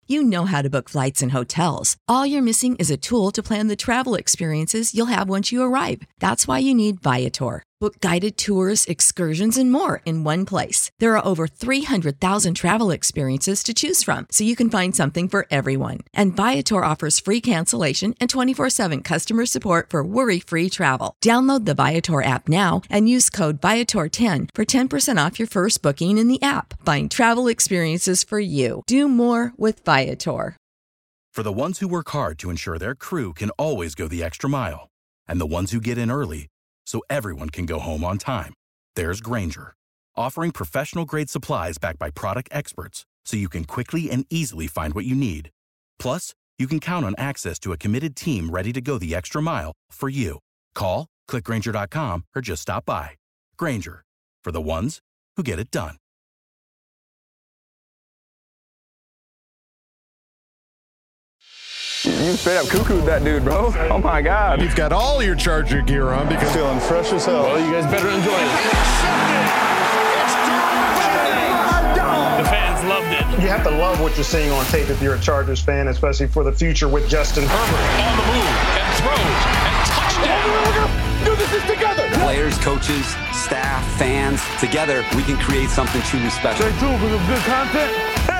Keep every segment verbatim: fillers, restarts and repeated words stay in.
You know how to book flights and hotels. All you're missing is a tool to plan the travel experiences you'll have once you arrive. That's why you need Viator. Book guided tours, excursions, and more in one place. There are over three hundred thousand travel experiences to choose from, so you can find something for everyone. And Viator offers free cancellation and twenty-four seven customer support for worry-free travel. Download the Viator app now and use code Viator ten for ten percent off your first booking in the app. Find travel experiences for you. Do more with Viator. For the ones who work hard to ensure their crew can always go the extra mile, and the ones who get in early so everyone can go home on time, there's Grainger, offering professional-grade supplies backed by product experts so you can quickly and easily find what you need. Plus, you can count on access to a committed team ready to go the extra mile for you. Call, click Grainger dot com, or just stop by. Grainger, for the ones who get it done. You straight up cuckooed that dude, bro. Oh my God. You've got all your Charger gear on because feeling fresh as hell. Well, you guys better enjoy it. The fans loved it. You have to love what you're seeing on tape if you're a Chargers fan, especially for the future with Justin Herbert. On the move and throws and touchdown. Do this together. Players, coaches, staff, fans, together we can create something truly special. Stay tuned for some good content.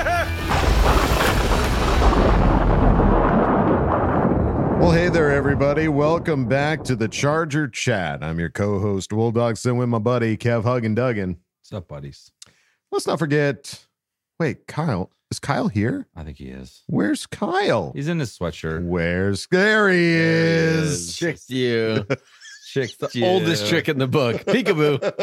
Well, hey there, everybody. Welcome back to the Charger Chat. I'm your co-host, Will Dogson, with my buddy, Kev Huggin Duggan. What's up, buddies? Let's not forget, wait, Kyle. Is Kyle here? I think he is. Where's Kyle? He's in his sweatshirt. Where's, there he is. Tricked you. Tricked the you. Oldest trick in the book. Peekaboo.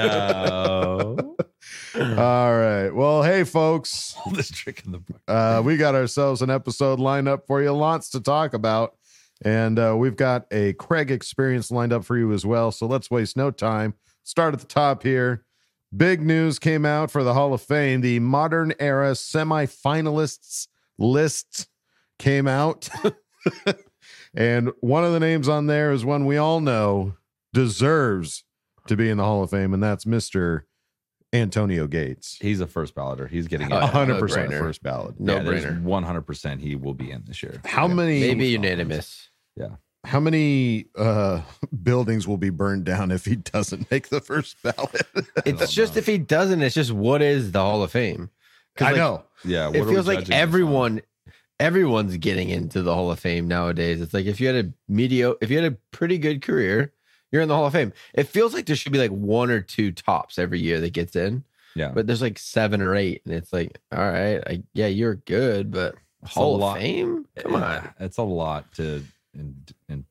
No. All right. Well, hey, folks. Oldest trick in the book. Uh, we got ourselves an episode lined up for you. Lots to talk about. And uh, we've got a Craig experience lined up for you as well. So let's waste no time. Start at the top here. Big news came out for the Hall of Fame. The Modern Era semifinalists list came out. And one of the names on there is one we all know deserves to be in the Hall of Fame, and that's Mister Antonio Gates. He's a first balloter. He's getting one it. hundred percent No-brainer. first ballot. No yeah, there's brainer. one hundred percent he will be in this year. How many Maybe unanimous. Yeah. how many uh, buildings will be burned down if he doesn't make the first ballot? It's just if he doesn't, it's just what is the Hall of Fame? I like, know. Yeah. What It are we feels like judging this on? everyone, everyone's getting into the Hall of Fame nowadays. It's like if you had a mediocre, if you had a pretty good career, you're in the Hall of Fame. It feels like there should be like one or two tops every year that gets in. Yeah. But there's like seven or eight, and it's like, all right, I, yeah, you're good, but It's Hall a of lot. Fame? Come Yeah, on. It's a lot to. And, and,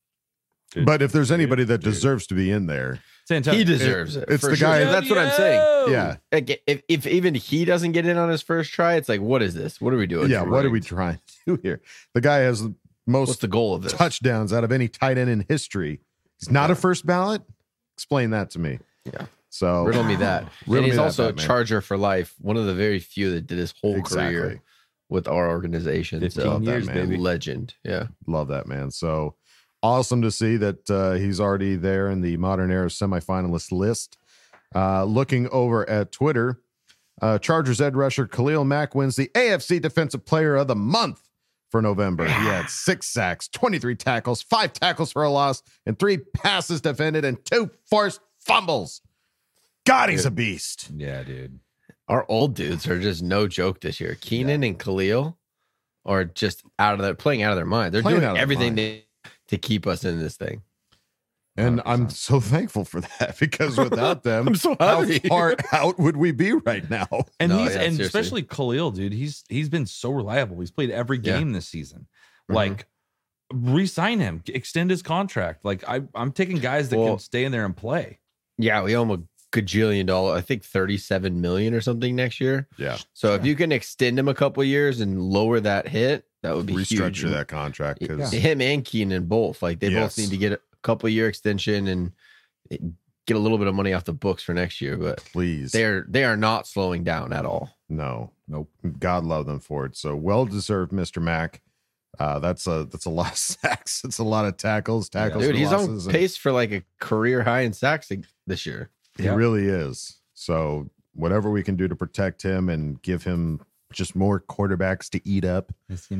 But if there's anybody that deserves to be in there, it's Antonio. He deserves it. it's for the sure. guy- That's what I'm saying. yeah, Like, if, if even he doesn't get in on his first try, it's like, what is this? What are we doing? yeah. for What are we ratings? trying to do here? The guy has the most What's the goal of this? touchdowns out of any tight end in history. He's not a first ballot. Explain that to me. Yeah. So Riddle me that. Riddle and me he's that, also Batman. a Charger for life. One of the very few that did his whole Exactly. career with our organization. fifteen So years, that, man. baby. legend. Yeah. Love that, man. So awesome to see that uh, he's already there in the Modern Era semifinalist list. Uh, looking over at Twitter, uh, Chargers edge rusher Khalil Mack wins the A F C Defensive Player of the Month for November. He had six sacks, twenty-three tackles, five tackles for a loss, and three passes defended, and two forced fumbles. God, he's a beast. Yeah, dude. Our old dudes are just no joke this year. Keenan and Khalil are just out of their playing out of their mind. They're Playing doing out of their everything mind. they, to keep us in this thing. And one hundred I'm percent. so thankful for that because without them, I'm so how happy. far out would we be right now? And No, he's yeah, and seriously. especially Khalil, dude. He's he's been so reliable. He's played every Yeah. game this season. Mhm. Like, re-sign him, extend his contract. Like, I I'm taking guys that Well- can stay in there and play. Yeah, we owe him a gajillion dollar, I think thirty-seven million or something next year. Yeah. So if you can extend him a couple years and lower that hit, that would be Restructure huge. that contract because Him and Keenan both, like they Yes. both need to get a couple year extension and get a little bit of money off the books for next year. But please, they're they are not slowing down at all. no, Nope. God love them for it. So well deserved, Mister Mack. Uh, that's a that's a lot of sacks. It's a lot of tackles, tackles. Dude, for he's on losses, and pace for like a career high in sacks this year. He Yeah. really is. So whatever we can do to protect him and give him just more quarterbacks to eat up.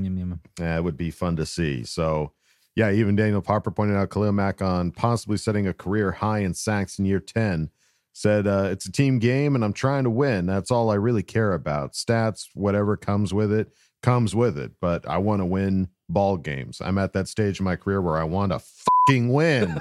Yeah, it would be fun to see. So, yeah, even Daniel Popper pointed out Khalil Mack on possibly setting a career high in sacks in year ten. Said, uh, it's a team game and I'm trying to win. That's all I really care about. Stats, whatever comes with it, comes with it. But I want to win ball games. I'm at that stage in my career where I want to fucking win.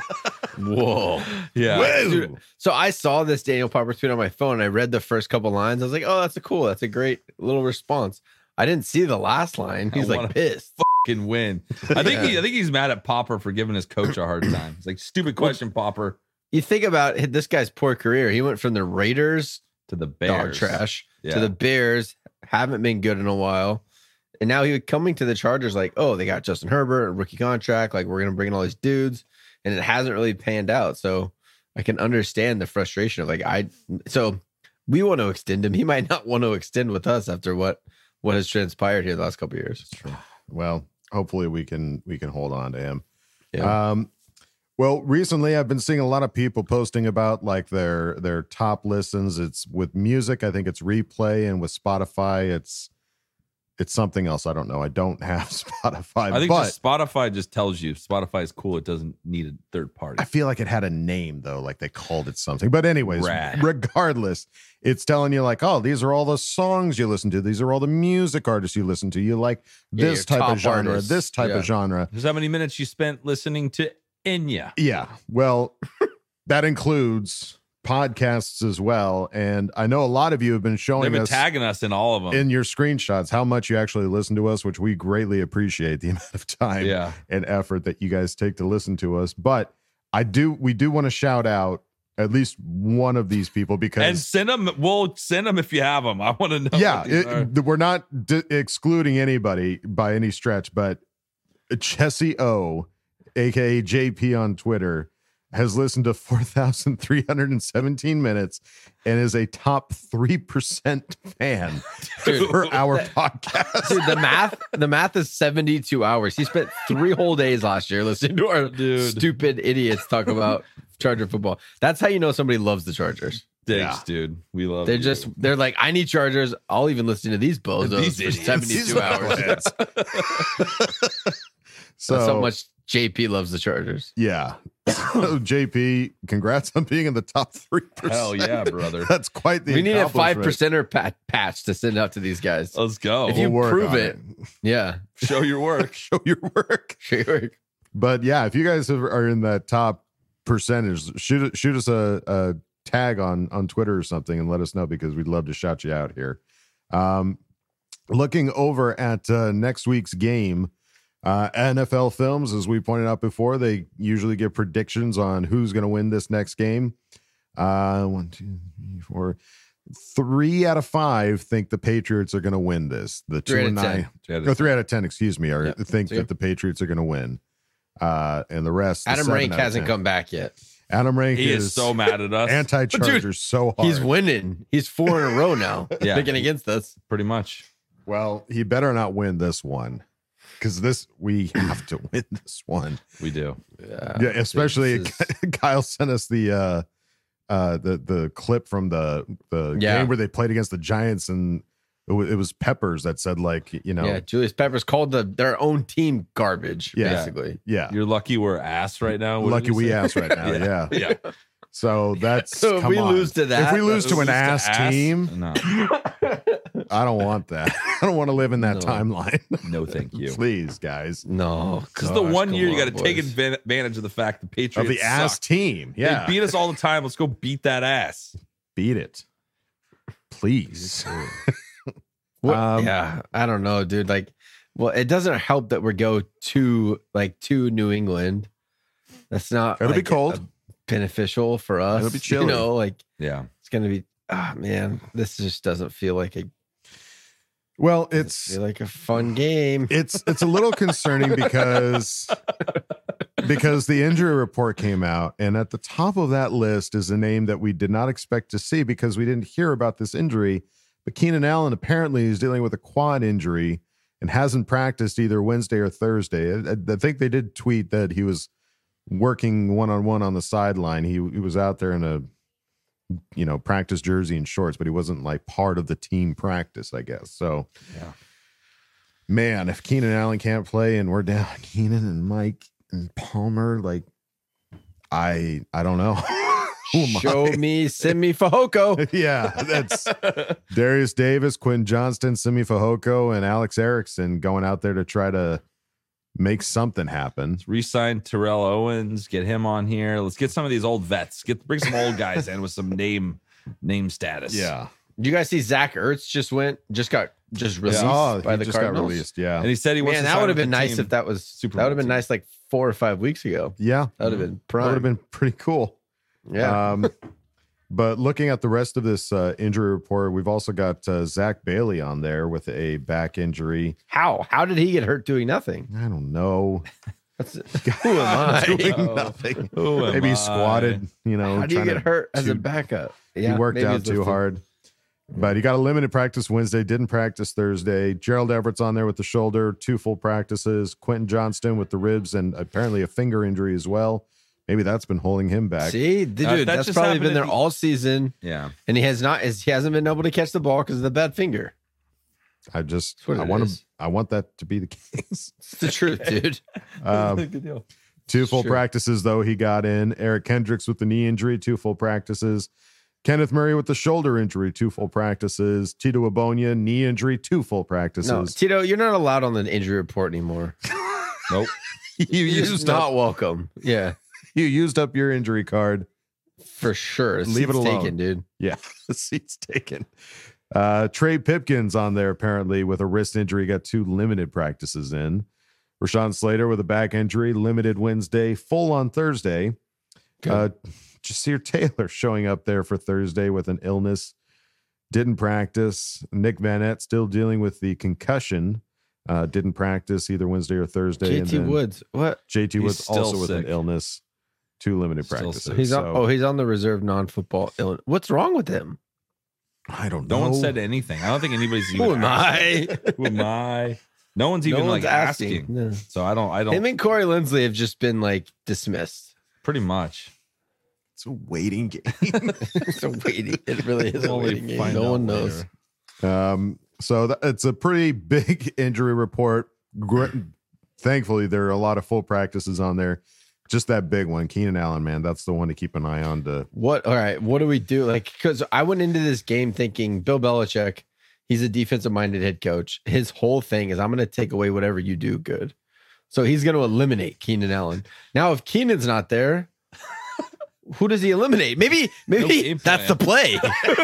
Whoa. Yeah. Whoa. Dude, so I saw this Daniel Popper tweet on my phone. And I read the first couple lines. I was like, oh, that's a cool. That's a great little response. I didn't see the last line. He's I like wanna pissed. Fucking win. I think he, I think he's mad at Popper for giving his coach a hard time. It's like, stupid question, Popper. You think about this guy's poor career. He went from the Raiders To the dog Bears. trash Yeah. to the Bears. Haven't been good in a while. And now he coming to the Chargers like, oh, they got Justin Herbert, a rookie contract. Like, we're going to bring in all these dudes. And it hasn't really panned out. So I can understand the frustration of like, I, so we want to extend him. He might not want to extend with us after what, what has transpired here the last couple of years. Well, hopefully we can we can hold on to him. Yeah. Um, well, recently I've been seeing a lot of people posting about like their their top listens. It's with music, I think it's Replay, and with Spotify, it's it's something else. I don't know. I don't have Spotify. I think but just Spotify just tells you Spotify is cool. It doesn't need a third party. I feel like it had a name though, like they called it something. But anyways, Rad. regardless, it's telling you like, oh, these are all the songs you listen to. These are all the music artists you listen to. You like Yeah, this your type top of genre, artists. this type Yeah. of genre. Just how many minutes you spent listening to Enya. Yeah. Well, that includes podcasts as well. And I know a lot of you have been They've showing been us tagging us in all of them. in your screenshots how much you actually listen to us, which we greatly appreciate the amount of time Yeah. and effort that you guys take to listen to us. But I do, we do want to shout out at least one of these people because and send them. We'll send them if you have them. I want to know. yeah, what these are. it, we're not d- excluding anybody by any stretch, but Jesse O, aka J P on Twitter, has listened to four thousand three hundred seventeen minutes and is a top three percent fan Dude, for our podcast. Dude, the math, the math is seventy-two hours. He spent three whole days last year listening to our Dude. stupid idiots talk about Charger football. That's how you know somebody loves the Chargers. Thanks, Yeah. dude. We love. They're you. just, they're like, I need Chargers. I'll even listen to these bozos These for idiots. seventy-two These hours. So That's how much J P loves the Chargers. yeah. So J P, congrats on being in the top three percent. Hell yeah, brother. That's quite the We need a five accomplishment. percenter pat- patch to send out to these guys. Let's go. If you We'll work prove on it, yeah, show your work. Show your work. sure. But yeah, if you guys have, are in that top percentage, shoot shoot us a, a tag on on Twitter or something and let us know because we'd love to shout you out here. Um, looking over at uh, next week's game, uh, N F L Films, as we pointed out before, they usually give predictions on who's going to win this next game. Uh, one, two, three, four. Three out of five think the Patriots are going to win this. The two Three out and of ten. nine, Three out of no, three out of ten, excuse me, are Yep. think See? that the Patriots are going to win. Uh, and the rest, the Adam seven Rank out of hasn't ten. come back yet. Adam Rank He is, is so mad at us. anti-Chargers so hard. He's winning. He's four in a row now. Yeah. Picking against us. Pretty much. Well, he better not win this one because this we have to win this one. We do. Yeah, Yeah, especially this is- Kyle sent us the uh, uh, the the clip from the the Yeah. game where they played against the Giants, and it was, it was Peppers that said like you know yeah. Julius Peppers called the their own team garbage. Yeah. Basically. yeah You're lucky we're ass right now. What did lucky he we say? ass right now yeah. Yeah. So that's So if come we on. lose to that, if we lose to Lose an to ass, team, No. I don't want that. I don't want to live in that No. timeline. No, thank you. Please, guys. No, This is the gosh, one come year you on, got to take boys. advan- advantage of the fact the Of Patriots the ass suck. team. Yeah. They beat us all the time. Let's go beat that ass. Beat it. Please. What- Um, yeah, I don't know, dude. Like, well, it doesn't help that we go to like to New England. That's not. It'll be like, cold. uh, beneficial for us. It'll be chilly. You know, like Yeah. it's gonna be. Ah, man, this just doesn't feel like a Well, it's it's feel like a fun game. it's it's a little concerning because because the injury report came out, and at the top of that list is a name that we did not expect to see because we didn't hear about this injury. But Keenan Allen apparently is dealing with a quad injury and hasn't practiced either Wednesday or Thursday. I, I think they did tweet that he was working one on one on the sideline. He he was out there in a you know, practice jersey and shorts, but he wasn't like part of the team practice, I guess. So, yeah. Man, if Keenan Allen can't play and we're down Keenan and Mike and Palmer, like, I I don't know. Show I? me Simi Fehoko. Yeah, that's Darius Davis, Quinn Johnston, Simi Fehoko, and Alex Erickson going out there to try to make something happen. Let's re-sign Terrell Owens, get him on here. Let's get some of these old vets. Get bring some old guys in with some name name status. Yeah. Did you guys see Zach Ertz just went just got just released yeah. by he the just Cardinals? Got released, yeah. And he said he wants Man, to that sign would have with been the nice team. if that was Super that would have been team. nice like four or five weeks ago. Yeah. That would have been prime. That would have been pretty cool. Yeah. Um, but looking at the rest of this uh, injury report, we've also got uh, Zach Bailey on there with a back injury. How? How did he get hurt doing nothing? I don't know. That's, who am I? Doing Oh, nothing. who am Maybe he I? squatted, you know. How do you trying get to- hurt as too- a backup? Yeah, he worked maybe out he's too lifting. hard. But he got a limited practice Wednesday, didn't practice Thursday. Gerald Everett's on there with the shoulder, two full practices. Quentin Johnston with the ribs and apparently a finger injury as well. Maybe that's been holding him back. See, dude, Uh, that that's just probably happened been there at the- all season, Yeah. and he has not. He hasn't been able to catch the ball because of the bad finger. I just That's what I it want is. to I want that to be the case. It's the truth, dude. Um, Good deal. Two full Sure. practices, though, he got in. Eric Kendricks with the knee injury, two full practices. Kenneth Murray with the shoulder injury, two full practices. Tito Abonia, knee injury, two full practices. No, Tito, you're not allowed on the injury report anymore. Nope. you, You're used not up, welcome. Yeah, you used up your injury card. for sure. Leave it Seat's alone. taken, dude. Yeah, the seat's taken. Uh, Trey Pipkins on there apparently with a wrist injury, got two limited practices in. Rashawn Slater with a back injury, limited Wednesday, full on Thursday. Uh, Jasir Taylor showing up there for Thursday with an illness, didn't practice. Nick Vanette still dealing with the concussion, uh, didn't practice either Wednesday or Thursday. J And T then Woods, what? J T He's Woods still also with sick. an illness, two limited Still practices. sick. He's on. So, Oh, he's on the reserve non-football. Ill- What's wrong with him? I don't No know. one said anything. I don't think anybody's even Who am asking. I? Who am I? No one's even No like one's asking. asking. No. So I don't. I don't. Him and Corey Lindsley have just been like dismissed. pretty much. It's a waiting game. It's a waiting. It really is a We'll waiting game. find No out one knows. later. Um, so th- it's a pretty big injury report. Gr- Thankfully, there are a lot of full practices on there. Just that big one, Keenan Allen, man, that's the one to keep an eye on. To What? All right. What do we do? Like, because I went into this game thinking Bill Belichick, he's a defensive minded head coach. His whole thing is I'm going to take away whatever you do good. So he's going to eliminate Keenan Allen. Now, if Keenan's not there, who does he eliminate? Maybe, No maybe game that's the plan. play.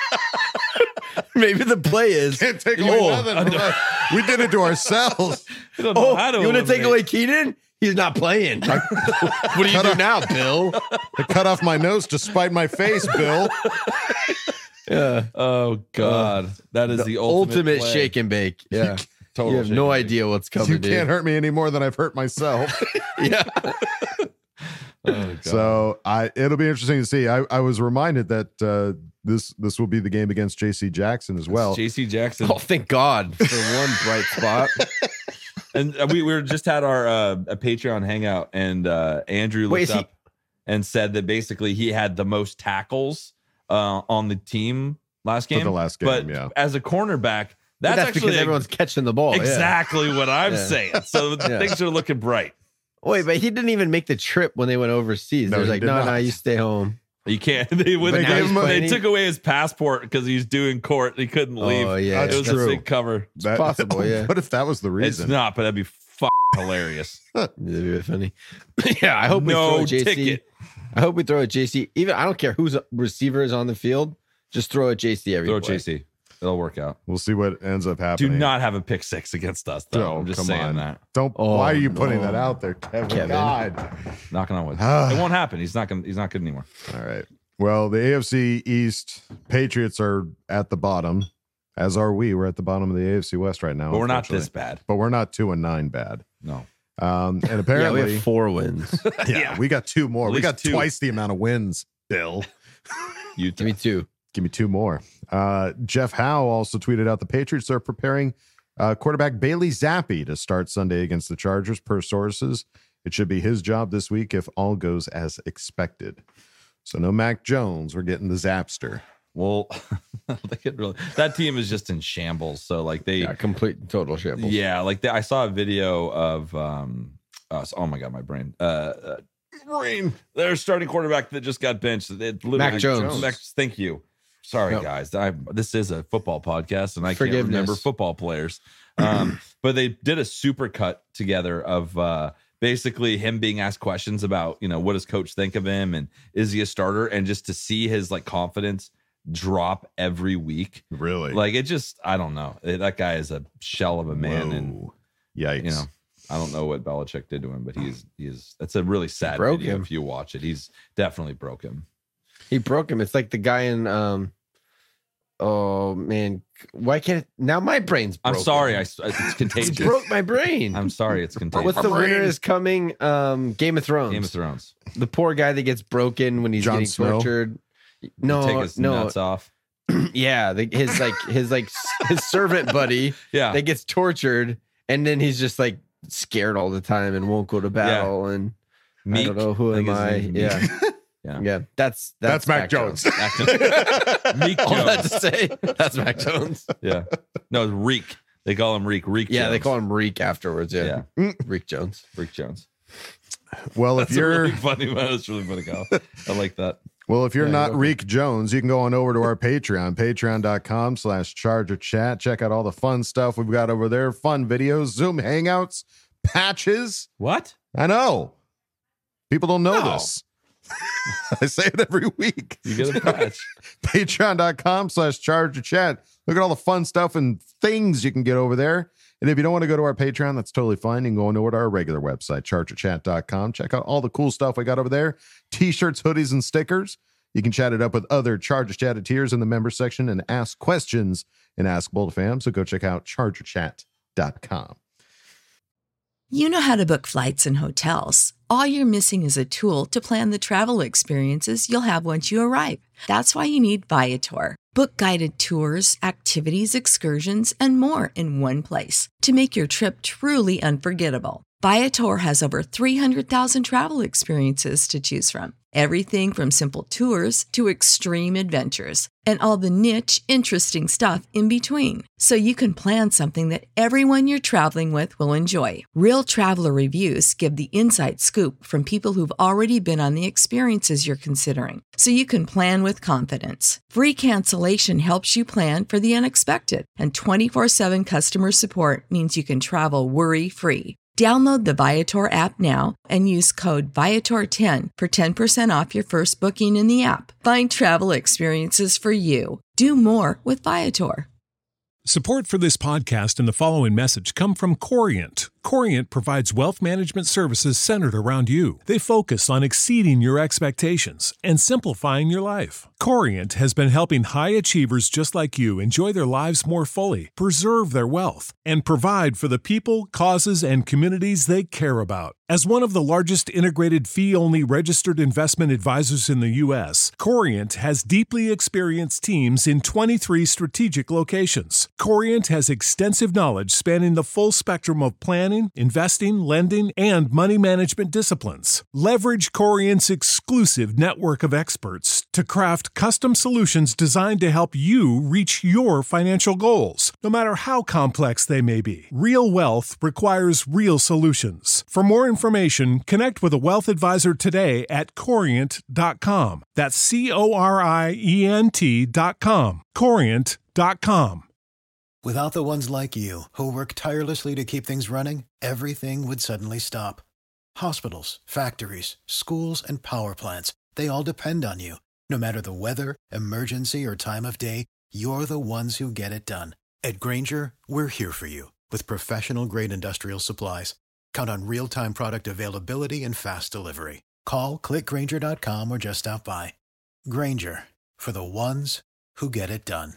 Maybe the play is can't take away away nothing nothing. from us. We did it to ourselves. I don't know oh, how to you want to take eliminate. away Keenan? He's not playing. Like, what do you Cut do off- now, Bill? I cut off my nose to spite my face, Bill. Yeah. Oh God, that is the, The ultimate, ultimate play. shake and bake. Yeah. Total You have shake no and bake. idea what's coming, You dude. can't hurt me any more than I've hurt myself. Yeah. Oh, God. So I, it'll be interesting to see. I, I was reminded that uh, this this will be the game against J C Jackson as well. J C Jackson. Oh, thank God for one bright spot. And uh, we, we were just had our uh, a Patreon hangout, and uh, Andrew looked Wait, is he- up and said that basically he had the most tackles uh, on the team last For game. the last but game, yeah. as a cornerback, That's, that's, that's actually because a- everyone's catching the ball. yeah. exactly what I'm Yeah. saying. So Yeah. things are looking bright. Wait, but he didn't even make the trip when they went overseas. No, They're he like, did no, not. no, you stay home. You can't. They wouldn't. But now They, he's they playing- took away his passport because he was doing court. He couldn't leave. Oh, yeah. it That's was true. a big cover. That- possible, yeah. What if that was the It's reason? not, but that'd be f- hilarious. That'd be funny. Yeah, I hope we No throw a J C. ticket. I hope we throw a J C. Even I don't care whose receiver is on the field. Just throw a J C every Throw play. J C. It'll work out. We'll see what ends up Do happening. not have a pick six against us, though. Oh, I'm just come saying on. that. Don't. Oh, why are you putting no. that out there, Kevin? Kevin. God. Knocking on wood. Ah. It won't happen. He's not gonna. He's not good anymore. All right. Well, the A F C East Patriots are at the bottom, as are we. We're at the bottom of the A F C West right now. But we're not unfortunately. this bad. But we're not two and nine bad. No. Um, and Yeah, we apparently, have four wins. yeah, we got two more. At We least got two. twice the amount of wins. Bill, You Give me two. give me two more. Uh, Jeff Howe also tweeted out the Patriots are preparing uh, quarterback Bailey Zappi to start Sunday against the Chargers. Per sources, it should be his job this week if all goes as expected. So no Mac Jones. We're getting the Zapster. Well, they could really, that team is just in shambles. So like they Yeah, complete total shambles. Yeah, like they, I saw a video of um uh, oh my god, my brain. Uh, uh brain. Their starting quarterback that just got benched. It literally, Mac Jones. Mac, thank you. Sorry, Yep. guys. I, this is a football podcast, and I can't Forgiveness. remember football players. Um, but they did a super cut together of uh, basically him being asked questions about, you know, what does coach think of him, and is he a starter, and just to see his like confidence drop every week. Really? Like it just, I don't know. That guy is a shell of a man, Whoa. and Yikes. you know, I don't know what Belichick did to him, but he's he's that's a really sad broke video him. if you watch it. He's definitely broke him. He broke him. It's like the guy in um oh man, why can't it, now my brain's broken. I'm sorry, I it's contagious. It broke my brain. I'm sorry, it's contagious. What's the winner is coming? Um Game of Thrones. Game of Thrones? The poor guy that gets broken when he's Jon getting Snow? tortured. No, Take his no. nuts off. Yeah, the, his like his like s- his servant buddy Yeah, that gets tortured, and then he's just like scared all the time and won't go to battle. And Meek. I don't know who I think am his I. name's Meek. Yeah, Yeah. yeah. That's That's, that's, Mac Jones. Meek All that to Jones. say, that's Mac Jones. Yeah, no, it's Reek. They call him Reek. Reek. Yeah, Jones. they call him Reek afterwards. Yeah, Reek Jones. Reek Jones. Well, if That's a you're really funny one. That's really funny, Kyle. I like that. well, if you're Yeah, not you're welcome. Reek Jones, you can go on over to our Patreon, patreon.com slash charger chat. Check out all the fun stuff we've got over there. Fun videos, Zoom hangouts, patches. What? I know. People don't know No. this. I say it every week. You get a patch. Patreon.com slash charger chat. Look at all the fun stuff and things you can get over there. And if you don't want to go to our Patreon, that's totally fine. You can go on over to our regular website, charger chat dot com. Check out all the cool stuff we got over there. T-shirts, hoodies, and stickers. You can chat it up with other Charger Chatteteers in the member section and ask questions and Ask Bold Fam. So go check out charger chat dot com. You know how to book flights and hotels. All you're missing is a tool to plan the travel experiences you'll have once you arrive. That's why you need Viator. Book guided tours, activities, excursions, and more in one place to make your trip truly unforgettable. Viator has over three hundred thousand travel experiences to choose from. Everything from simple tours to extreme adventures and all the niche, interesting stuff in between. So you can plan something that everyone you're traveling with will enjoy. Real traveler reviews give the inside scoop from people who've already been on the experiences you're considering. So you can plan with confidence. Free cancellation helps you plan for the unexpected. And twenty-four seven customer support means you can travel worry-free. Download the Viator app now and use code Viator ten for ten percent off your first booking in the app. Find travel experiences for you. Do more with Viator. Support for this podcast and the following message come from Corient. Corient provides wealth management services centered around you. They focus on exceeding your expectations and simplifying your life. Corient has been helping high achievers just like you enjoy their lives more fully, preserve their wealth, and provide for the people, causes, and communities they care about. As one of the largest integrated fee-only registered investment advisors in the U S, Corient has deeply experienced teams in twenty-three strategic locations. Corient has extensive knowledge spanning the full spectrum of planning, investing, lending, and money management disciplines. Leverage Corient's exclusive network of experts to craft custom solutions designed to help you reach your financial goals, no matter how complex they may be. Real wealth requires real solutions. For more information, connect with a wealth advisor today at corient dot com. That's C O R I E N T dot com. corient dot com. Without the ones like you, who work tirelessly to keep things running, everything would suddenly stop. Hospitals, factories, schools, and power plants, they all depend on you. No matter the weather, emergency, or time of day, you're the ones who get it done. At Grainger, we're here for you with professional-grade industrial supplies. Count on real-time product availability and fast delivery. Call, click Grainger dot com, or just stop by. Grainger, for the ones who get it done.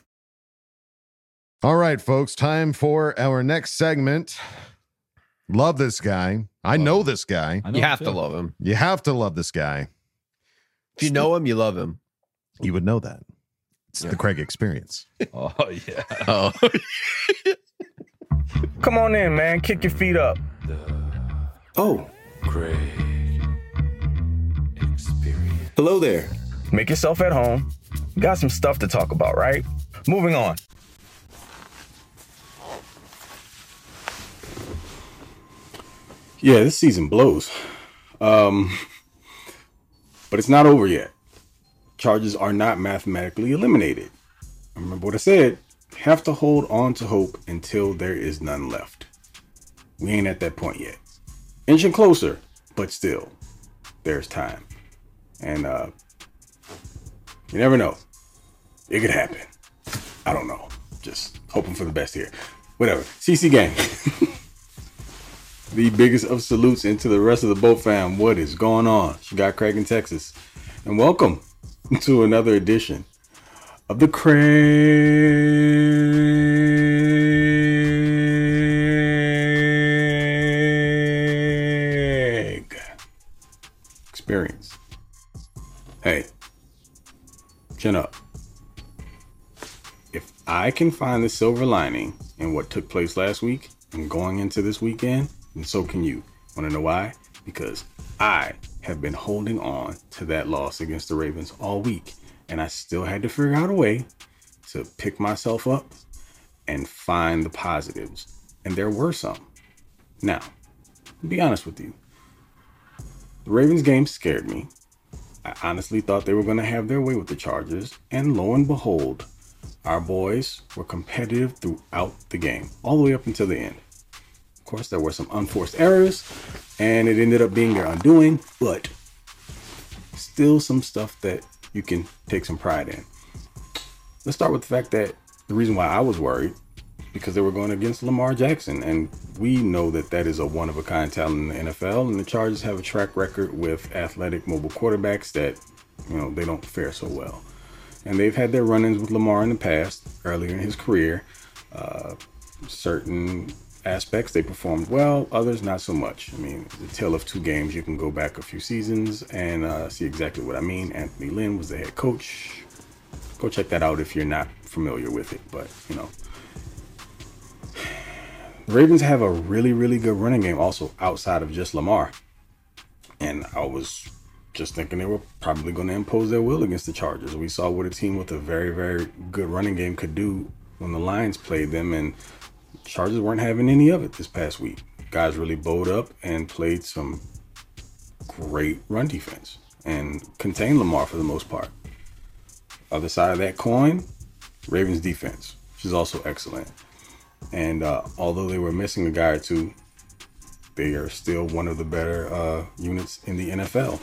All right, folks, time for our next segment. Love this guy. I know this guy. I know You have too. to love him. You have to love this guy. If you know him, you love him. You would know that. It's Yeah. the Craig experience. Oh yeah. Oh, Come on in, man. Kick your feet up. Oh, Craig experience. hello there. Make yourself at home. We got some stuff to talk about, right? Moving on. Yeah, this season blows. Um, but it's not over yet. Chargers are not mathematically eliminated. Remember what I said. Have to hold on to hope until there is none left. We ain't at that point yet. Inching closer, but still, there's time. And uh, you never know. It could happen. I don't know. Just hoping for the best here. Whatever. C C gang. The biggest of salutes into the rest of the boat fam. What is going on? She got Craig in Texas. And welcome to another edition of the Craig Experience. Hey, chin up. If I can find the silver lining in what took place last week and going into this weekend, and so can you. Want to know why? Because I have been holding on to that loss against the Ravens all week, and I still had to figure out a way to pick myself up and find the positives. And there were some. Now, to be honest with you, the Ravens game scared me. I honestly thought they were going to have their way with the Chargers, and lo and behold, our boys were competitive throughout the game, all the way up until the end. Of course, there were some unforced errors, and it ended up being their undoing, but still some stuff that you can take some pride in. Let's start with the fact that the reason why I was worried, because they were going against Lamar Jackson, and we know that that is a one-of-a-kind talent in the N F L, and the Chargers have a track record with athletic mobile quarterbacks that, you know, they don't fare so well. And they've had their run-ins with Lamar in the past, earlier in his career. Uh, certain aspects they performed well, others not so much. I mean, the tale of two games. You can go back a few seasons and uh, see exactly what I mean. Anthony Lynn was the head coach. Go check that out if you're not familiar with it. But, you know, the Ravens have a really, really good running game also outside of just Lamar. And I was just thinking they were probably going to impose their will against the Chargers. We saw what a team with a very, very good running game could do when the Lions played them, and Chargers weren't having any of it this past week. Guys really bowed up and played some great run defense and contained Lamar for the most part. Other side of that coin, Ravens defense, which is also excellent. And uh, although they were missing a guy or two, they are still one of the better uh, units in the N F L.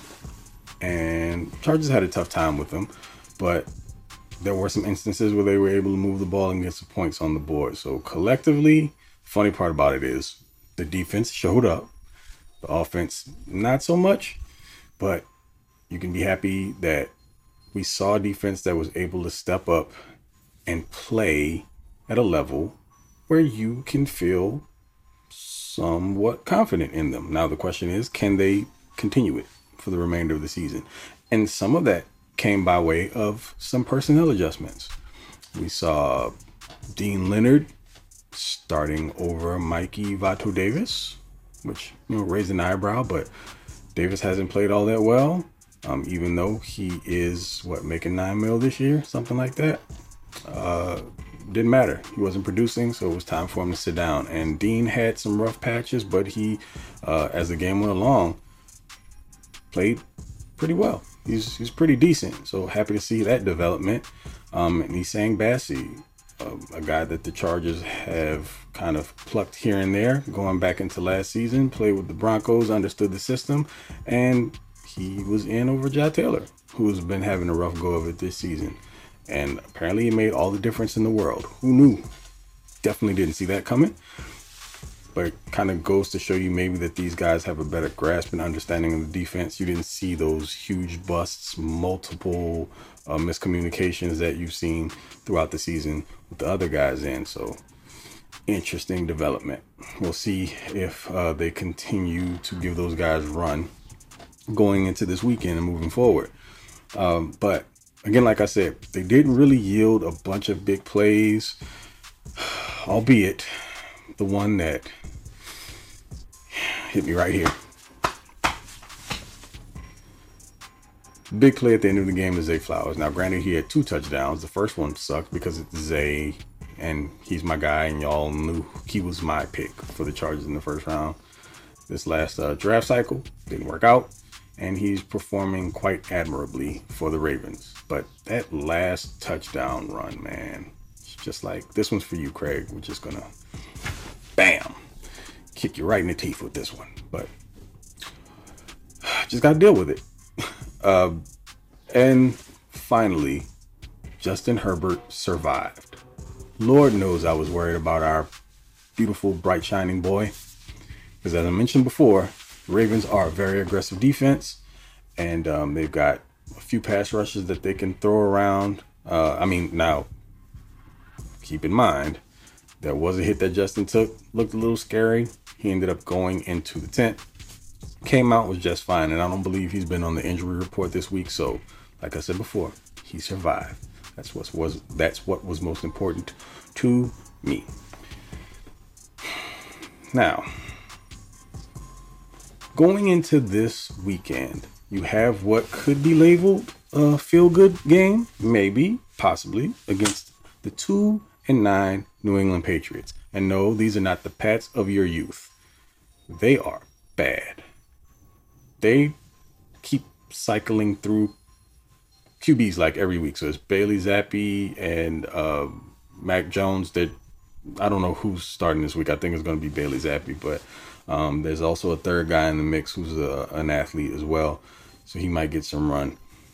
And Chargers had a tough time with them, but there were some instances where they were able to move the ball and get some points on the board. So collectively, funny part about it is the defense showed up. The offense, not so much, but you can be happy that we saw a defense that was able to step up and play at a level where you can feel somewhat confident in them. Now, the question is, can they continue it for the remainder of the season? And some of that came by way of some personnel adjustments. We saw Dean Leonard starting over Mikey Vato Davis, which, you know, raised an eyebrow, but Davis hasn't played all that well, um, even though he is, what, making nine mil this year, something like that. Uh, didn't matter. He wasn't producing, so it was time for him to sit down. And Dean had some rough patches, but he, uh, as the game went along, played pretty well. He's he's pretty decent, so happy to see that development. Um, and Nisang Bassi, uh, a guy that the Chargers have kind of plucked here and there, going back into last season, played with the Broncos, understood the system, and he was in over Jai Taylor, who's been having a rough go of it this season. And apparently it made all the difference in the world. Who knew? Definitely didn't see that coming. But it kind of goes to show you maybe that these guys have a better grasp and understanding of the defense. You didn't see those huge busts, multiple uh, miscommunications that you've seen throughout the season with the other guys in. So interesting development. We'll see if uh, they continue to give those guys run going into this weekend and moving forward. Um, but again, like I said, they didn't really yield a bunch of big plays, albeit the one that hit me right here. Big play at the end of the game to Zay Flowers. Now, granted, he had two touchdowns. The first one sucked because it's Zay, and he's my guy, and y'all knew he was my pick for the Chargers in the first round. This last uh, draft cycle didn't work out, and he's performing quite admirably for the Ravens. But that last touchdown run, man, it's just like, this one's for you, Craig. We're just gonna, bam, kick you right in the teeth with this one. But just gotta deal with it. Uh, and finally, Justin Herbert survived. Lord knows I was worried about our beautiful, bright, shining boy. Because as I mentioned before, the Ravens are a very aggressive defense. And um, they've got a few pass rushes that they can throw around. Uh, I mean, now, keep in mind, there was a hit that Justin took. Looked a little scary. He ended up going into the tent. Came out, was just fine, and I don't believe he's been on the injury report this week. So, like I said before, he survived. That's what was that's what was most important to me. Now, going into this weekend, you have what could be labeled a feel-good game, maybe, possibly, against the two and nine New England Patriots. And no, these are not the Pats of your youth. They are bad. They keep cycling through Q Bs like every week. So it's Bailey Zappi and uh, Mac Jones. That I don't know who's starting this week. I think it's going to be Bailey Zappi, but um, there's also a third guy in the mix who's a, an athlete as well. So he might get some run.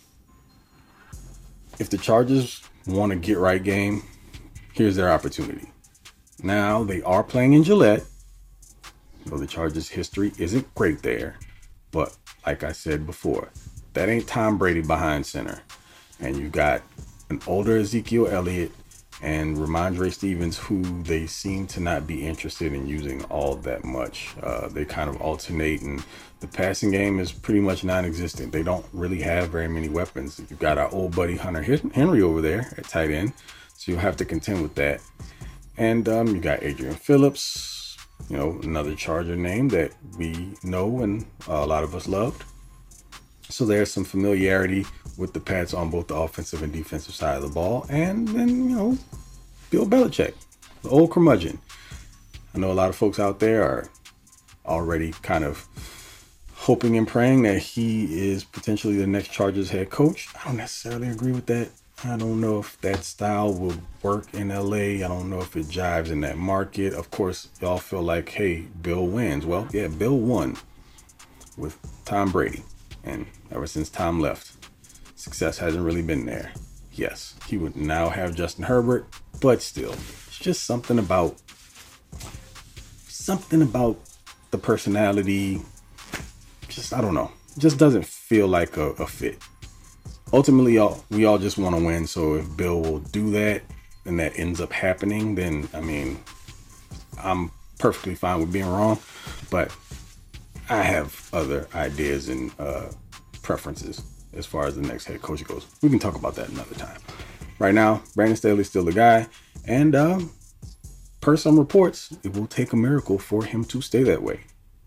If the Chargers want a get right game, here's their opportunity. Now they are playing in Gillette. Though the Chargers' history isn't great there. But like I said before, that ain't Tom Brady behind center. And you got an older Ezekiel Elliott and Ramondre Stevens, who they seem to not be interested in using all that much. Uh, they kind of alternate, and the passing game is pretty much non-existent. They don't really have very many weapons. You've got our old buddy Hunter Henry over there at tight end, so you'll have to contend with that. And um, you got Adrian Phillips, you know, another Charger name that we know and uh, a lot of us loved. So there's some familiarity with the Pats on both the offensive and defensive side of the ball. And then, you know, Bill Belichick, the old curmudgeon. I know a lot of folks out there are already kind of hoping and praying that he is potentially the next Chargers head coach. I don't necessarily agree with that. I don't know if that style will work in L A. I don't know if it jives in that market. Of course, y'all feel like, hey, Bill wins. Well, yeah, Bill won with Tom Brady. And ever since Tom left, success hasn't really been there. Yes, he would now have Justin Herbert, but still, it's just something about, something about the personality. Just, I don't know. It just doesn't feel like a, a fit. Ultimately, y'all, we all just want to win. So if Bill will do that and that ends up happening, then, I mean, I'm perfectly fine with being wrong. But I have other ideas and uh, preferences as far as the next head coach goes. We can talk about that another time. Right now, Brandon Staley's still the guy. And um, per some reports, it will take a miracle for him to stay that way.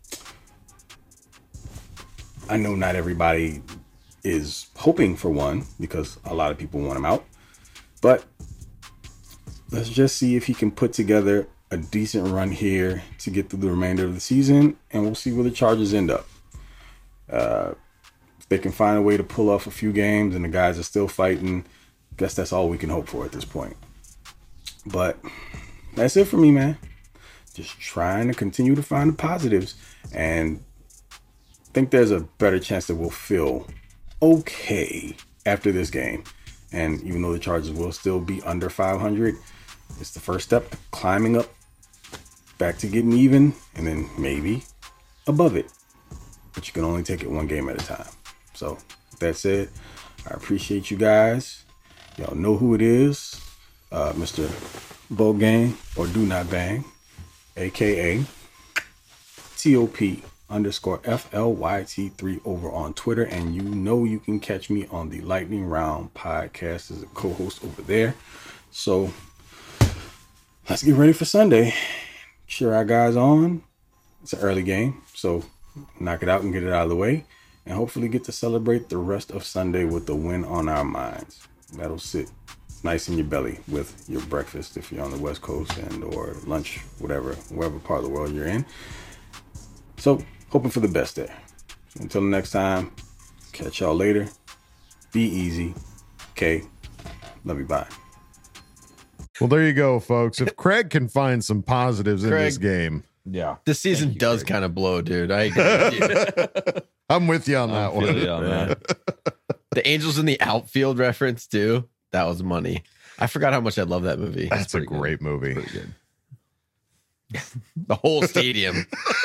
I know not everybody is hoping for one because a lot of people want him out. But let's just see if he can put together a decent run here to get through the remainder of the season, and we'll see where the Chargers end up. Uh, if they can find a way to pull off a few games and the guys are still fighting, I guess that's all we can hope for at this point. But that's it for me, man. Just trying to continue to find the positives, and I think there's a better chance that we'll feel okay after this game. And even though the Chargers will still be under five hundred, it's the first step to climbing up back to getting even, and then maybe above it. But you can only take it one game at a time. So with that said, I appreciate you guys. Y'all know who it is. Uh, Mister Bogang or Do Not Bang, aka T O P underscore F L Y T three over on Twitter. And you know you can catch me on the Lightning Round podcast as a co-host over there. So let's get ready for Sunday. Cheer our guys on. It's an early game, so knock it out and get it out of the way. and hopefully get to celebrate the rest of Sunday with the win on our minds. That'll sit nice in your belly with your breakfast if you're on the West Coast, and or lunch, whatever, whatever part of the world you're in. So, hoping for the best there. Until the next time, catch y'all later. Be easy. Okay. Love you. Bye. Well, there you go, folks. If Craig can find some positives in Craig, this game. Yeah. This season you, does kind of blow, dude. I agree with you. I'm with you on that I one. feel you on that. The Angels in the Outfield reference, too. That was money. I forgot how much I love that movie. That's a great good. movie. Pretty good. The whole stadium.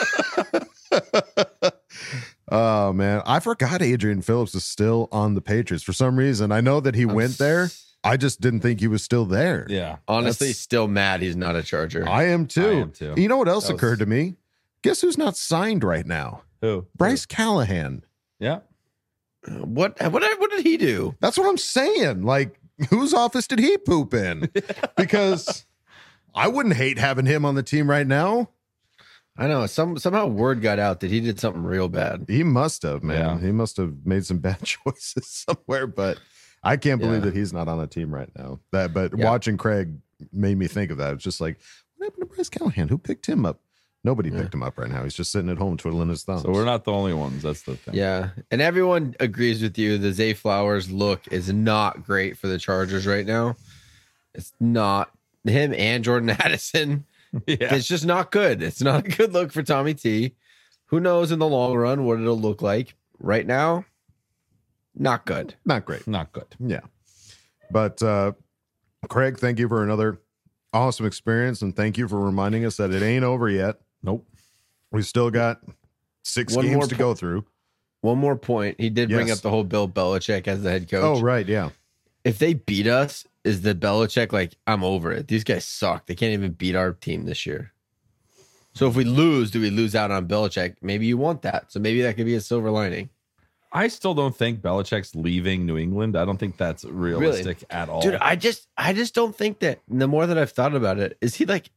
Oh, man. I forgot Adrian Phillips is still on the Patriots. For some reason, I know that he I'm went there. I just didn't think he was still there. Yeah. Honestly, That's- still mad he's not a Charger. I am too. I am too. You know what else That was- occurred to me? Guess who's not signed right now? Who? Bryce Callahan. Yeah. What, what, what did he do? That's what I'm saying. Like, whose office did he poop in? Because I wouldn't hate having him on the team right now. I know. Some Somehow word got out that he did something real bad. He must have, man. Yeah. He must have made some bad choices somewhere, but I can't believe Yeah. that he's not on the team right now. That, but Yeah. watching Craig made me think of that. It's just like, what happened to Bryce Callahan? Who picked him up? Nobody Yeah. picked him up right now. He's just sitting at home twiddling his thumbs. So we're not the only ones. That's the thing. Yeah. And everyone agrees with you. The Zay Flowers look is not great for the Chargers right now. It's not him and Jordan Addison. Yeah. It's just not good. It's not a good look for Tommy T. Who knows in the long run what it'll look like? Right now, not good. Not great. Not good. Yeah. But uh Craig, thank you for another awesome experience, and thank you for reminding us that it ain't over yet. Nope. We still got six One games more to po- go through. One more point. He did bring Yes. up the whole Bill Belichick as the head coach. Oh, right, yeah. If they beat us, is the Belichick like, I'm over it? These guys suck. They can't even beat our team this year. So if we lose, do we lose out on Belichick? Maybe you want that. So maybe that could be a silver lining. I still don't think Belichick's leaving New England. I don't think that's realistic at all. Dude, I just I just don't think that. The more that I've thought about it, is he like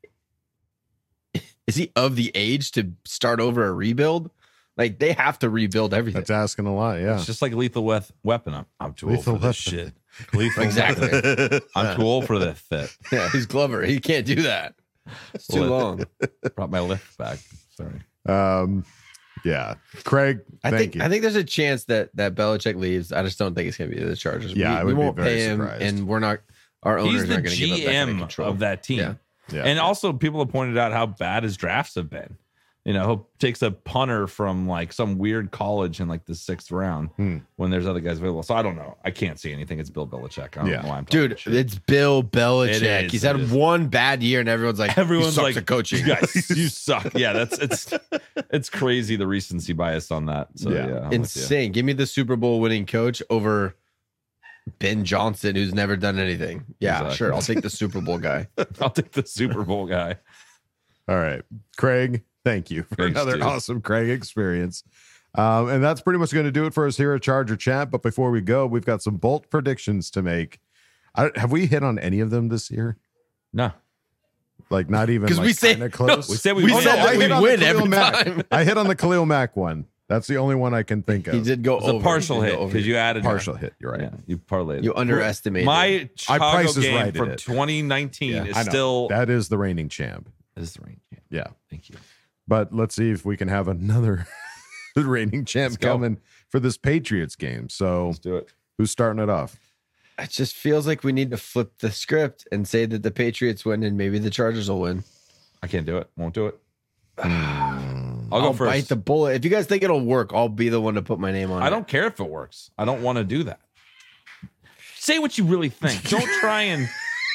is he of the age to start over a rebuild? Like they have to rebuild everything. That's asking a lot, yeah. It's just like Lethal Weth- Weapon. I'm, I'm too Lethal old for this Weapon. shit. Lethal Exactly. Weapon. I'm too old for that fit. Yeah, he's Glover. He can't do that. It's too Lift. long. Brought my lift back. Sorry. Um yeah. Craig, I thank think you. I think there's a chance that that Belichick leaves. I just don't think it's going to be the Chargers. Yeah, we, I we would be won't very pay him, surprised. and we're not. Our owners He's the aren't going to give up G that kind of M control of that team. Yeah. Yeah. And also, people have pointed out how bad his drafts have been. You know, he takes a punter from like some weird college in like the sixth round Hmm. when there's other guys available. So I don't know. I can't see anything. It's Bill Belichick. I don't Yeah. know why I'm talking Dude, shit. it's Bill Belichick. It is, He's it had is. one bad year, and everyone's like, Everyone's he sucks like, at coaching. You guys, you suck. Yeah, that's it's it's crazy the recency bias on that. So Yeah. yeah, I'm with you. Insane. Give me the Super Bowl winning coach over Ben Johnson, who's never done anything. Yeah, Exactly. sure. I'll take the Super Bowl guy. I'll take the Super Bowl guy. All right. Craig, thank you for Thanks, another dude. awesome Craig experience. Um, and that's pretty much going to do it for us here at Charger Chat. But before we go, we've got some bold predictions to make. I, have we hit on any of them this year? No. Like not even 'Cause like we say- kinda close. We said we We win. said that I we hit on the win Khalil every Mack. time. I hit on the Khalil Mack one. That's the only one I can think of. He did go It's a over. partial He did hit go over. because you added Partial hit. You're right. Yeah, you parlayed. You it. underestimated. My Chicago Price is game Right from it. twenty nineteen Yeah, is I know. still That is the reigning champ. is the range. Yeah. Yeah. Thank you. But let's see if we can have another reigning champ Let's go. coming for this Patriots game. So Let's do it. who's starting it off? It just feels like we need to flip the script and say that the Patriots win and maybe the Chargers will win. I can't do it. Won't do it. I'll I'll go first. bite the bullet. If you guys think it'll work, I'll be the one to put my name on it. I don't care if it works. I don't want to do that. Say what you really think. Don't try and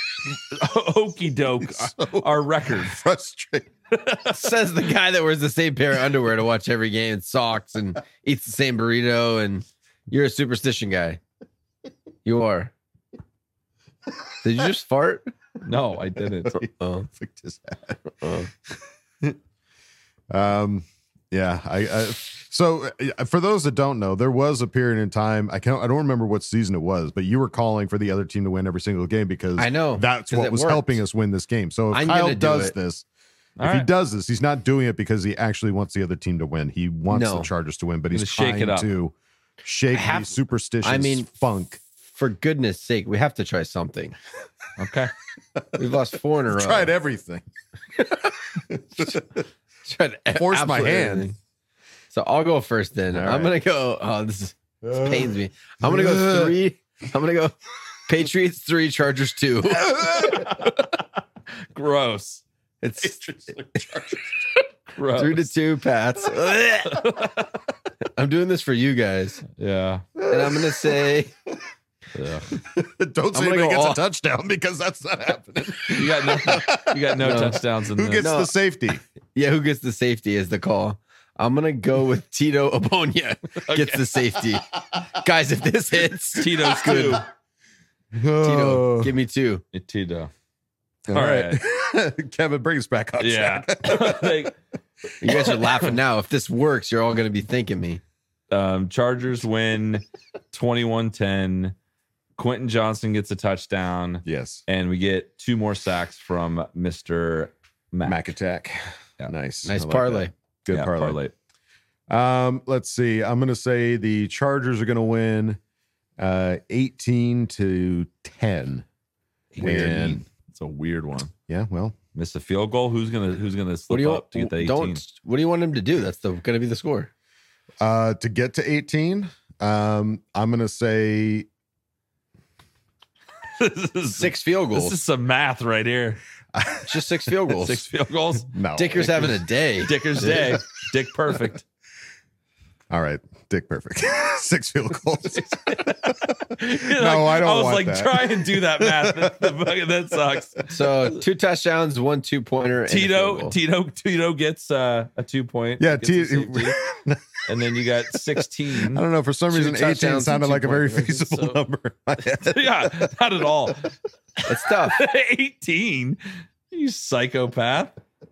okey doke our record. Frustrated. Says the guy that wears the same pair of underwear to watch every game and socks and eats the same burrito, and you're a superstition guy. You are. Did you just fart? No, I didn't. Oh. Flicked his hat. Oh. Um, yeah, I, I so uh, for those that don't know, there was a period in time. I can't. I don't remember what season it was, but you were calling for the other team to win every single game because I know, that's 'cause what it was worked. helping us win this game. So if I'm Kyle gonna do does it. this, All if he right. does this, he's not doing it because he actually wants the other team to win. He wants No. the Chargers to win, but he's Gonna shake trying it up. to shake have- the superstitious I mean, funk. For goodness sake, we have to try something. Okay. We've lost four in a row. Tried everything. Tried e- Forced my absolutely hand. everything. So I'll go first then. All I'm right. gonna go. Oh, this, is, this pains me. I'm gonna go three. I'm gonna go Patriots three, Chargers two. Gross. It's Gross. three to two, Pats. I'm doing this for you guys, Yeah. and I'm gonna say Yeah. Don't say I'm gonna anybody go gets all- a touchdown because that's not happening. You got no, you got no, No. touchdowns in Who this. gets No. the safety? yeah. Who gets the safety is the call. I'm gonna go with Tito Abonia gets the safety. Guys, if this hits, Tito's good. two. Tito, give me two. Tito. All All right. right. Kevin, bring us back on Yeah. track. Like, You guys are laughing now. If this works, you're all gonna be thanking me. um, Chargers win twenty-one ten. Quentin Johnson gets a touchdown, Yes. and we get two more sacks from Mister Mac. Mac attack. Yeah. Nice. Nice I like parlay. that. Good Yeah, parlay. Um, let's see. I'm gonna say the Chargers are gonna win uh eighteen to ten. Weird. And It's a weird one. yeah, well, Miss a field goal. Who's gonna Who's gonna What slip do you up to get the eighteen? don't? What do you want him to do? That's the gonna be the score. uh to get to eighteen, um, I'm gonna say this is Six field goals. This is some math right here. It's just six field goals. Six field goals. no. Dicker's having a day. Dicker's day. Dick perfect. All right, Dick perfect. Six field goals. no, I don't I was want like, that. try and do that math. That, that, that sucks. So two touchdowns, one two pointer. and a field Tito, goal. Tito, Tito gets uh, a two point. Yeah, gets a T- safety. And then you got sixteen. I don't know. For some Two reason, eighteen touchdowns and sounded two like a very points. feasible So- number. in my head. Yeah, not at all. It's tough. eighteen. You psychopath.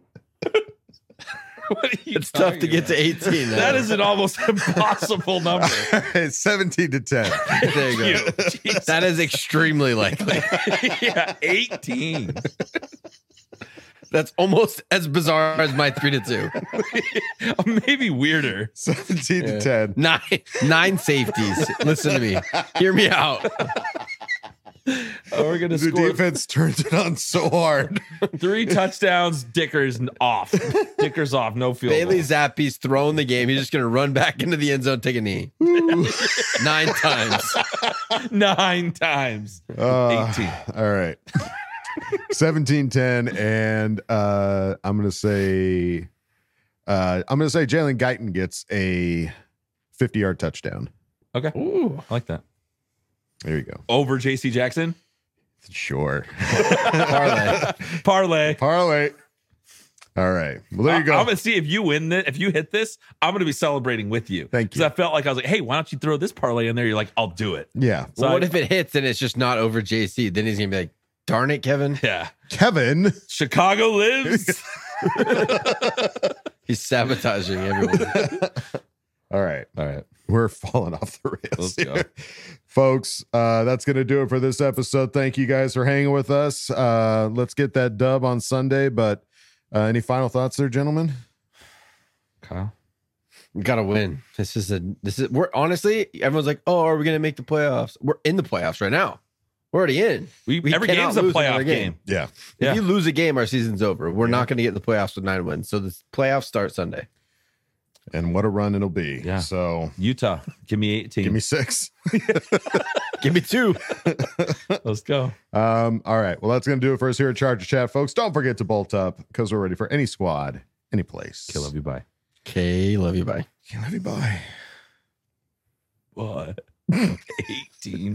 What are you It's tough to talking get to about? eighteen. That is an almost impossible number. It's seventeen to ten. There you go. Jesus. That is extremely likely. Yeah, eighteen. That's almost as bizarre as my three to two. Maybe weirder. seventeen Yeah. to ten. Nine nine safeties. Listen to me. Hear me out. Oh, we're gonna The score defense turns it on so hard. three touchdowns. Dicker's off. Dicker's off. No field Bailey goal. Zappi's throwing the game. He's just going to run back into the end zone, take a knee. Nine times. Nine times. Uh, eighteen. All right. seventeen ten. And uh, I'm going to say, uh, I'm going to say Jalen Guyton gets a fifty yard touchdown. Okay. Ooh, I like that. There you go. Over J C Jackson. Sure. Parlay. Parlay. Parlay. All right. Well, there you go. I'm gonna see if you win this. If you hit this, I'm gonna be celebrating with you. Thank you. Because I felt like I was like, hey, why don't you throw this parlay in there? You're like, I'll do it. Yeah. So Well, what I- if it hits and it's just not over J C? Then he's going to be like, darn it, Kevin. Yeah. Kevin. Chicago lives. He's sabotaging everyone. All right. All right. We're falling off the rails Let's go. here. Folks, uh, that's going to do it for this episode. Thank you guys for hanging with us. Uh, let's get that dub on Sunday. But uh, any final thoughts there, gentlemen? Kyle. We got to win. This is a, this is, we're honestly, everyone's like, oh, are we going to make the playoffs? We're in the playoffs right now. We're already in. We, We every cannot game's a lose another playoff game. Yeah. Yeah. If you lose a game, our season's over. We're not going to get in the playoffs with nine wins. So the playoffs start Sunday. And what a run it'll be. Yeah. So Utah, give me eighteen. give me six. Give me two. Let's go. Um, all right. Well, that's going to do it for us here at Charger Chat, folks. Don't forget to bolt up because we're ready for any squad, any place. Okay, love you. Bye. Okay, love you. Bye. Okay, love you. Bye. What? eighteen.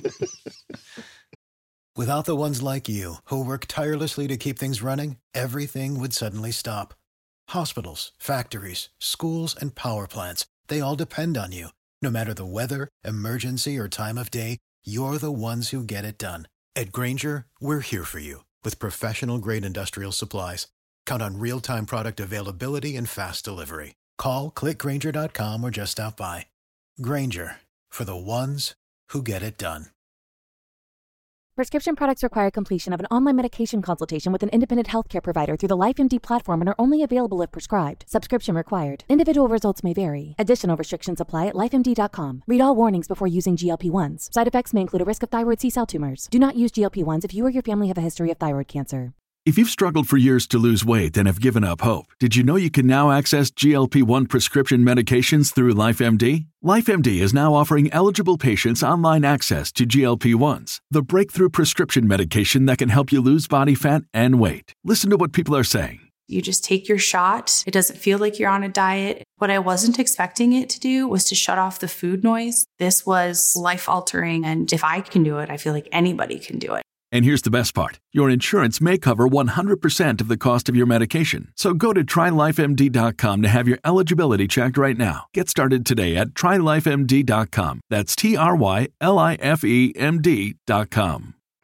Without the ones like you, who work tirelessly to keep things running, everything would suddenly stop. Hospitals, factories, schools, and power plants, they all depend on you. No matter the weather, emergency, or time of day, you're the ones who get it done. At Grainger, we're here for you with professional-grade industrial supplies. Count on real-time product availability and fast delivery. Call, click Grainger dot com, or just stop by. Grainger, for the ones who get it done. Prescription products require completion of an online medication consultation with an independent healthcare provider through the LifeMD platform and are only available if prescribed. Subscription required. Individual results may vary. Additional restrictions apply at life M D dot com. Read all warnings before using G L P ones. Side effects may include a risk of thyroid C-cell tumors. Do not use G L P ones if you or your family have a history of thyroid cancer. If you've struggled for years to lose weight and have given up hope, did you know you can now access G L P one prescription medications through LifeMD? LifeMD is now offering eligible patients online access to G L P ones, the breakthrough prescription medication that can help you lose body fat and weight. Listen to what people are saying. You just take your shot. It doesn't feel like you're on a diet. What I wasn't expecting it to do was to shut off the food noise. This was life-altering, and if I can do it, I feel like anybody can do it. And here's the best part. Your insurance may cover one hundred percent of the cost of your medication. So go to try life M D dot com to have your eligibility checked right now. Get started today at try life M D dot com. That's T R Y L I F E M D dot com.